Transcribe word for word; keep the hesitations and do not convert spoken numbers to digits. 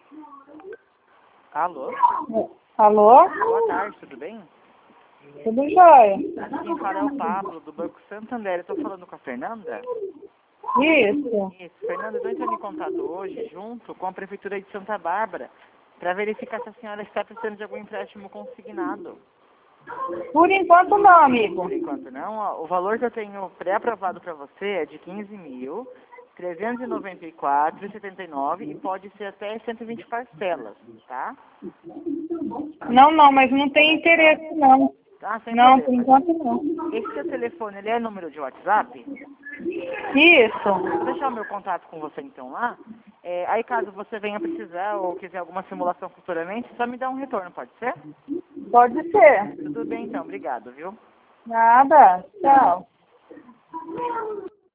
Alô? Alô? Boa tarde, tudo bem? Tudo jóia? Aqui quem fala é o Pablo, do Banco Santander. Eu tô falando com a Fernanda? Isso. Isso, Fernanda, eu tô entrando em contato hoje, junto com a Prefeitura de Santa Bárbara, para verificar se a senhora está precisando de algum empréstimo consignado. Por enquanto não, amigo. Por enquanto não. Ó, o valor que eu tenho pré-aprovado para você é de quinze mil, trezentos e noventa e quatro reais e setenta e nove centavos e pode ser até cento e vinte parcelas, tá? Não, não, mas não tem interesse não. Tá, sem Não, por problema. enquanto não. Esse seu telefone, ele é número de WhatsApp? Isso. Vou deixar o meu contato com você então lá. É, aí caso você venha precisar ou quiser alguma simulação futuramente, só me dá um retorno, pode ser? Pode ser. Tudo bem então, obrigado, viu? Nada. Tchau.